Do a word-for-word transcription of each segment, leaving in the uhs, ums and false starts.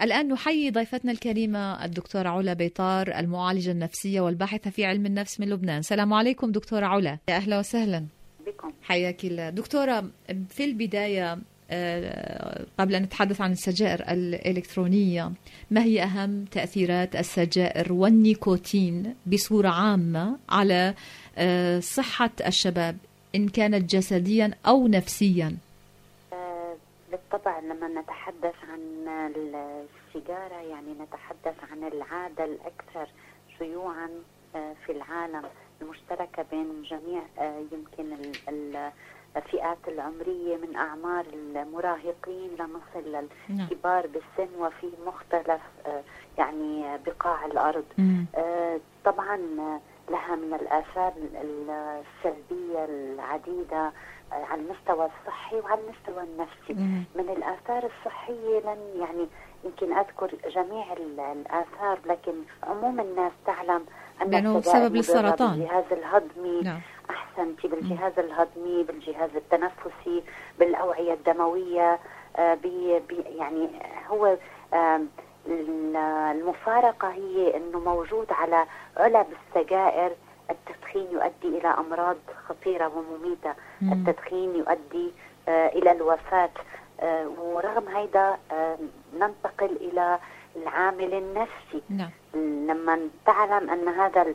الآن نحيي ضيفتنا الكريمة الدكتورة علا بيطار، المعالجة النفسية والباحثة في علم النفس من لبنان. السلام عليكم دكتورة علا. يا أهلا وسهلا بكم. حياك الله دكتورة. في البداية قبل أن نتحدث عن السجائر الإلكترونية، ما هي أهم تأثيرات السجائر والنيكوتين بصورة عامة على صحة الشباب إن كانت جسديا أو نفسيا؟ بالطبع لما نتحدث عن السيجارة يعني نتحدث عن العادة الأكثر شيوعا في العالم، المشتركة بين جميع يمكن الفئات العمرية من أعمار المراهقين لنصل للكبار بالسن وفي مختلف يعني بقاع الأرض. طبعا لها من الآثار السلبية العديدة على المستوى الصحي وعلى المستوى النفسي. من الآثار الصحية لن يعني يمكن أذكر جميع الآثار، لكن عموم الناس تعلم أنه سبب للسرطان، بالجهاز الهضمي، نعم. أحسنتي، بالجهاز الهضمي، بالجهاز التنفسي، بالأوعية الدموية. آه بي بي يعني هو آه المفارقة هي أنه موجود على علب السجائر. التدخين يؤدي إلى أمراض خطيرة ومميتة، مم. التدخين يؤدي آه إلى الوفاة. آه ورغم هيدا آه ننتقل إلى العامل النفسي. نعم. لما تعلم أن هذا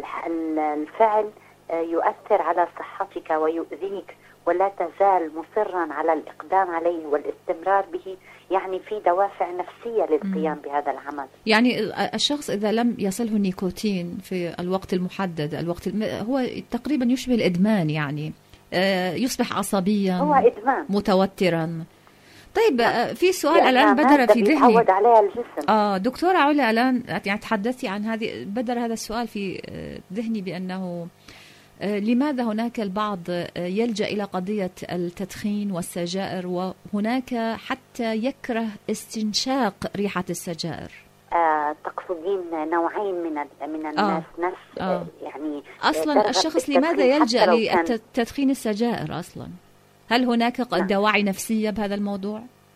الفعل آه يؤثر على صحتك ويؤذيك ولا تزال مصرا على الإقدام عليه والاستمرار به، يعني في دوافع نفسية للقيام مم. بهذا العمل. يعني الشخص إذا لم يصله النيكوتين في الوقت المحدد، الوقت الم... هو تقريبا يشبه الإدمان، يعني يصبح عصبيا، هو إدمان، متوترا. طيب آه. في سؤال الآن بدر في ذهني. يتعود عليها الجسم. آه دكتورة علا، الآن يعني تحدثتي عن هذه، بدر هذا السؤال في ذهني بأنه لماذا هناك البعض يلجأ إلى قضية التدخين والسجائر، وهناك حتى يكره استنشاق ريحة السجائر؟ آه تقصدين نوعين من من الناس. آه. نفس آه. يعني أصلا الشخص لماذا يلجأ لتدخين السجائر أصلا؟ هل هناك دواعي نفسية بهذا الموضوع؟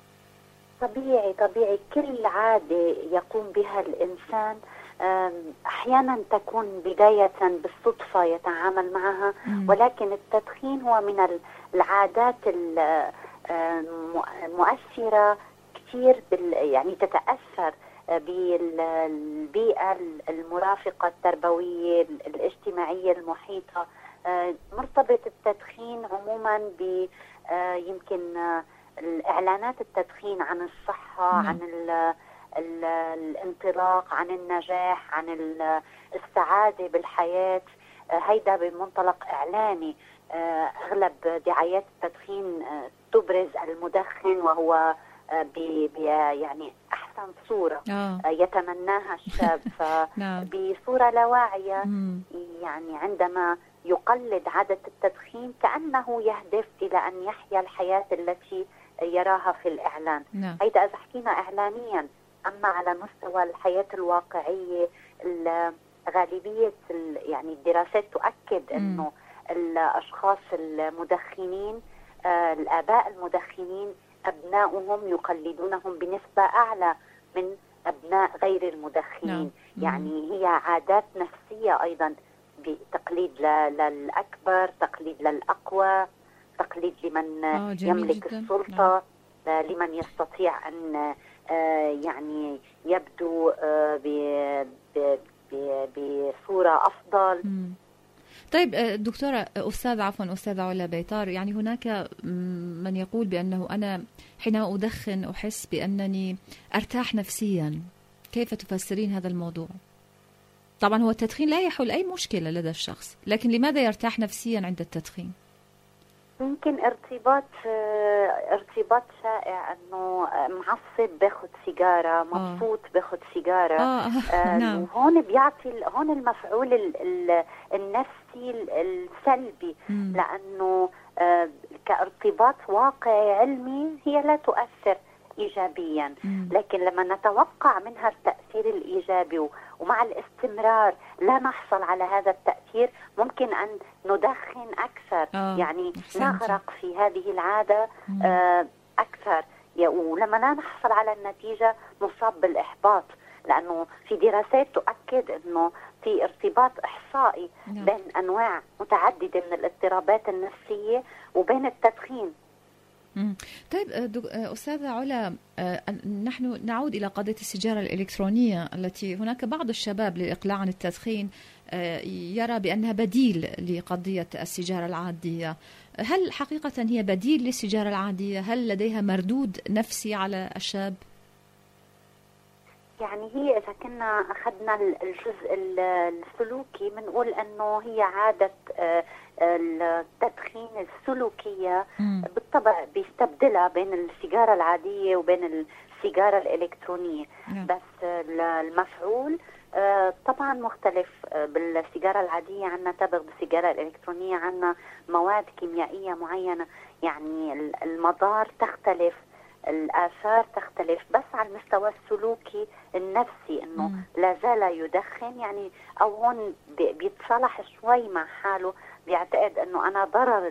طبيعي طبيعي كل عادة يقوم بها الإنسان أحيانا تكون بداية بالصدفة يتعامل معها، ولكن التدخين هو من العادات المؤثرة كثير، يعني تتأثر بالبيئة المرافقة التربوية الاجتماعية المحيطة. مرتبط التدخين عموما ب يمكن الإعلانات التدخين عن الصحة، م. عن الانطلاق، عن النجاح، عن السعادة بالحياة. هيدا بمنطلق إعلاني. أغلب دعايات التدخين تبرز المدخن وهو ب يعني أحسن صورة آه. يتمناها الشاب، فبصورة لا واعية يعني عندما يقلد عادة التدخين كأنه يهدف إلى أن يحيا الحياة التي يراها في الإعلان. نعم. هيدا إذا حكينا إعلانيا. أما على مستوى الحياة الواقعية غالبية يعني الدراسات تؤكد أنه الأشخاص المدخنين، آه الآباء المدخنين، أبناؤهم يقلدونهم بنسبة أعلى من أبناء غير المدخنين. نعم. يعني هي عادات نفسية أيضا، بتقليد للأكبر، تقليد للأقوى، تقليد لمن يملك جداً. السلطة. نعم. لمن يستطيع أن آه يعني يبدو آه بصورة أفضل. مم. طيب دكتورة أستاذ عفوا أستاذة علا بيطار، يعني هناك من يقول بأنه أنا حينما أدخن أحس بأنني أرتاح نفسيا، كيف تفسرين هذا الموضوع؟ طبعا هو التدخين لا يحل أي مشكلة لدى الشخص، لكن لماذا يرتاح نفسيا عند التدخين؟ ممكن ارتباط ارتباط شائع، انه معصب باخذ سيجاره، مبسوط باخذ سيجاره. آه. آه. نعم. وهون بيعطي هون المفعول ال ال النفسي السلبي، م. لانه آه كارتباط واقعي علمي هي لا تؤثر ايجابيا، م. لكن لما نتوقع منها التاثير الايجابي ومع الاستمرار لا نحصل على هذا التأثير، ممكن أن ندخن أكثر. آه. يعني أحسنت. نغرق في هذه العادة آه أكثر. ولما لا نحصل على النتيجة نصاب بالإحباط، لأنه في دراسات تؤكد أنه في ارتباط إحصائي نعم. بين أنواع متعددة من الاضطرابات النفسية وبين التدخين. مم. طيب أستاذة علا، نحن نعود إلى قضية السيجارة الإلكترونية التي هناك بعض الشباب للإقلاع عن التدخين يرى بأنها بديل لقضية السيجارة العادية. هل حقيقة هي بديل للسيجارة العادية؟ هل لديها مردود نفسي على الشاب؟ يعني هي إذا كنا أخذنا الجزء السلوكي بنقول أنه هي عادة التدخين السلوكية م. بالطبع بيستبدلها بين السيجارة العادية وبين السيجارة الإلكترونية. م. بس المفعول طبعا مختلف. بالسيجارة العادية عنا تبغ، بالسيجارة الإلكترونية عنا مواد كيميائية معينة، يعني المضار تختلف، الآثار تختلف، بس على المستوى السلوكي النفسي انه لا زال يدخن، يعني او هون بيتصالح شوي مع حاله، بيعتقد انه انا ضرر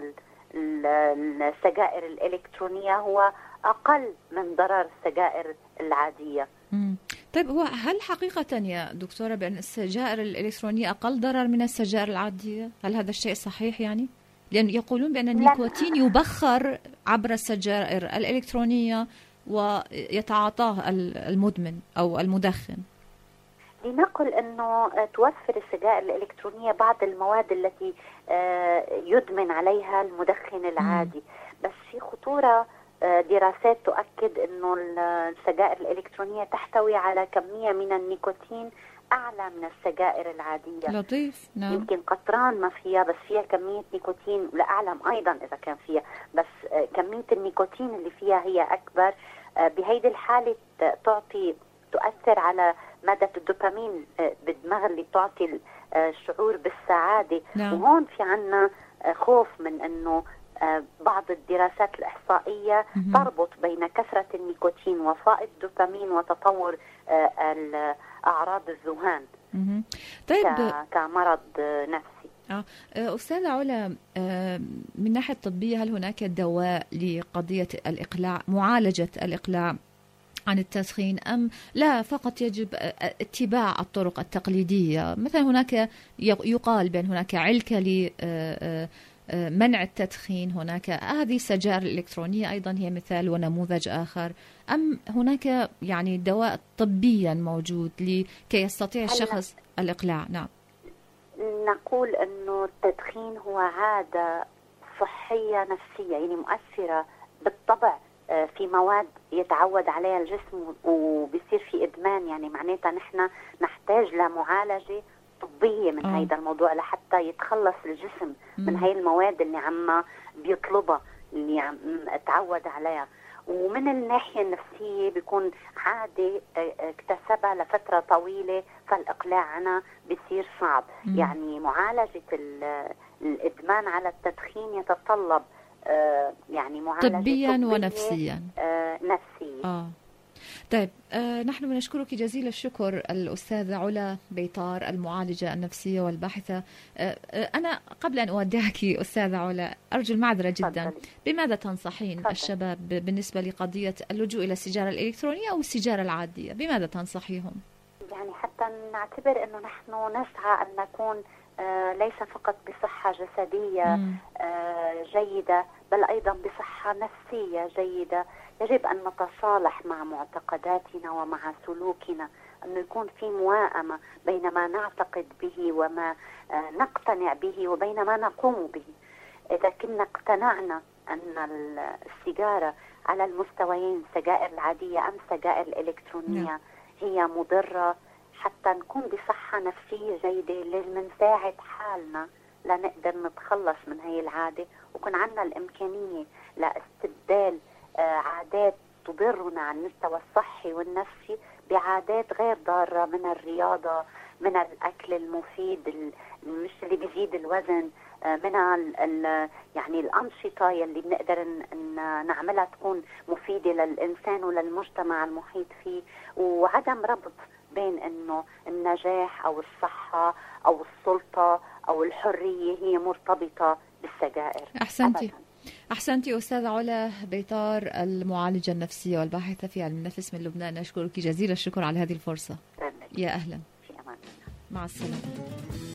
السجائر الإلكترونية هو اقل من ضرر السجائر العادية. مم. طيب هو هل حقيقة يا دكتورة بأن السجائر الإلكترونية أقل ضرر من السجائر العادية؟ هل هذا الشيء صحيح يعني؟ لأن يقولون بأن النيكوتين يبخر عبر السجائر الإلكترونية ويتعاطاه المدمن أو المدخن. لنقل أنه توفر السجائر الإلكترونية بعض المواد التي يدمن عليها المدخن العادي، بس في خطورة. دراسات تؤكد أنه السجائر الإلكترونية تحتوي على كمية من النيكوتين أعلى من السجائر العادية. لطيف. نعم. يمكن قطران ما فيها، بس فيها كمية نيكوتين، ولا أعلم أيضا إذا كان فيها، بس كمية النيكوتين اللي فيها هي أكبر. بهيدي الحالة تعطي تؤثر على مادة الدوبامين بالدماغ اللي بتعطي الشعور بالسعادة. نعم. وهون في عنا خوف من أنه بعض الدراسات الإحصائية م- تربط بين كثرة النيكوتين وفائض الدوبامين وتطور أعراض الذهان م- طيب كمرض نفسي. آه. أستاذة علا، آه من ناحية طبية هل هناك دواء لقضية الإقلاع، معالجة الإقلاع عن التدخين، أم لا فقط يجب اتباع الطرق التقليدية؟ مثلا هناك يقال بأن هناك علكة لمنع التدخين، هناك هذه السجائر الإلكترونية أيضا هي مثال ونموذج آخر، أم هناك يعني دواء طبيا موجود لكي يستطيع الشخص الإقلاع؟ نعم. نقول أنه التدخين هو عادة صحية نفسية، يعني مؤثرة بالطبع في مواد يتعود عليها الجسم وبيصير في إدمان، يعني معناتها نحن نحتاج لمعالجة طبية من أوه. هيدا الموضوع لحتى يتخلص الجسم مم. من هاي المواد اللي عم بيطلبها، اللي عم اتعود عليها. ومن الناحية النفسية بيكون عادة اكتسبها لفترة طويلة، فالإقلاع عنها بيصير صعب. مم. يعني معالجة الإدمان على التدخين يتطلب آه يعني معالجة طبيا ونفسيا. آه نفسيا. آه. طيب آه نحن بنشكرك جزيل الشكر الأستاذة علا بيطار، المعالجة النفسية والباحثة. آه آه أنا قبل أن أودعك أستاذة علا أرجو المعذرة جدا، فضل. بماذا تنصحين فضل. الشباب بالنسبة لقضية اللجوء إلى السيجارة الإلكترونية أو السيجارة العادية؟ بماذا تنصحيهم؟ يعني حتى نعتبر أنه نحن نسعى أن نكون آه ليس فقط بصحة جسدية آه جيدة، بل أيضا بصحة نفسية جيدة. يجب أن نتصالح مع معتقداتنا ومع سلوكنا، أن يكون في موائمة بين ما نعتقد به وما آه نقتنع به وبين ما نقوم به. إذا كنا اقتنعنا أن السيجارة على المستويين، السجائر العادية أم السجائر الإلكترونية هي مضرة، حتى نكون بصحة نفسية جيدة لازم نساعد حالنا لنقدر نتخلص من هاي العادة، وكون عنا الإمكانية لاستبدال آه عادات تضرنا على المستوى الصحي والنفسي بعادات غير ضارة، من الرياضة، من الأكل المفيد مش اللي بيزيد الوزن، آه من ال يعني الأنشطة يلي بنقدر نعملها تكون مفيدة للإنسان وللمجتمع المحيط فيه، وعدم ربط بين انه النجاح او الصحة او السلطة او الحرية هي مرتبطة بالسجائر. احسنتي. أحسنتي أستاذة علا بيطار، المعالجة النفسية والباحثة في علم النفس من لبنان. أشكرك جزيل الشكر على هذه الفرصة. يا أهلا. في أمان الله. مع السلامة.